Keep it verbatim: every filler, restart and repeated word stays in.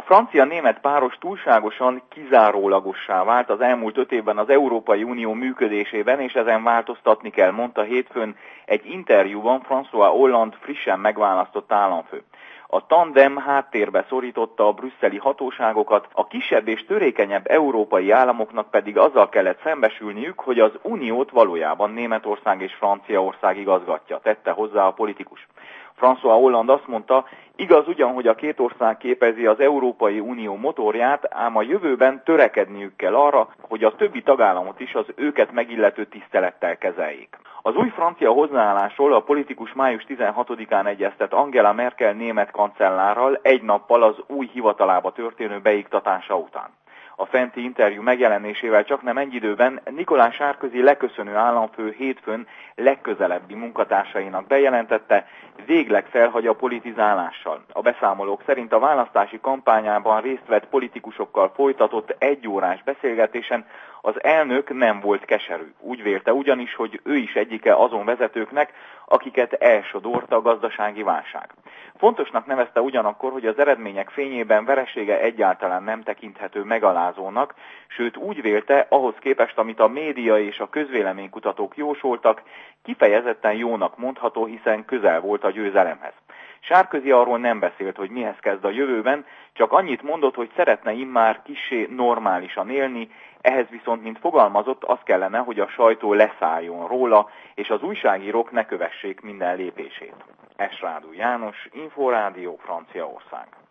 francia-német páros túlságosan kizárólagossá vált az elmúlt öt évben az Európai Unió működésében, és ezen változtatni kell, mondta hétfőn egy interjúban François Hollande frissen megválasztott államfő. A tandem háttérbe szorította a brüsszeli hatóságokat, a kisebb és törékenyebb európai államoknak pedig azzal kellett szembesülniük, hogy az uniót valójában Németország és Franciaország igazgatja, tette hozzá a politikus. François Hollande azt mondta, igaz ugyan, hogy a két ország képezi az Európai Unió motorját, ám a jövőben törekedniük kell arra, hogy a többi tagállamot is az őket megillető tisztelettel kezeljék. Az új francia hozzáállásról a politikus május tizenhatodikán egyeztet Angela Merkel német kancellárral egy nappal az új hivatalába történő beiktatása után. A fenti interjú megjelenésével csaknem egy időben Nicolas Sarkozy leköszönő államfő hétfőn legközelebbi munkatársainak bejelentette, végleg felhagy a politizálással. A beszámolók szerint a választási kampányában részt vett politikusokkal folytatott egyórás beszélgetésen az elnök nem volt keserű. Úgy vélte ugyanis, hogy ő is egyike azon vezetőknek, akiket elsodort a gazdasági válság. Fontosnak nevezte ugyanakkor, hogy az eredmények fényében veresége egyáltalán nem tekinthető megalázónak, sőt úgy vélte, ahhoz képest, amit a média és a közvéleménykutatók jósoltak, kifejezetten jónak mondható, hiszen közel volt a győzelemhez. Sarkozy arról nem beszélt, hogy mihez kezd a jövőben, csak annyit mondott, hogy szeretne immár kissé normálisan élni, ehhez viszont, mint fogalmazott, az kellene, hogy a sajtó leszálljon róla, és az újságírók ne kövessék minden lépését. Esrádú János, Inforádió, Franciaország.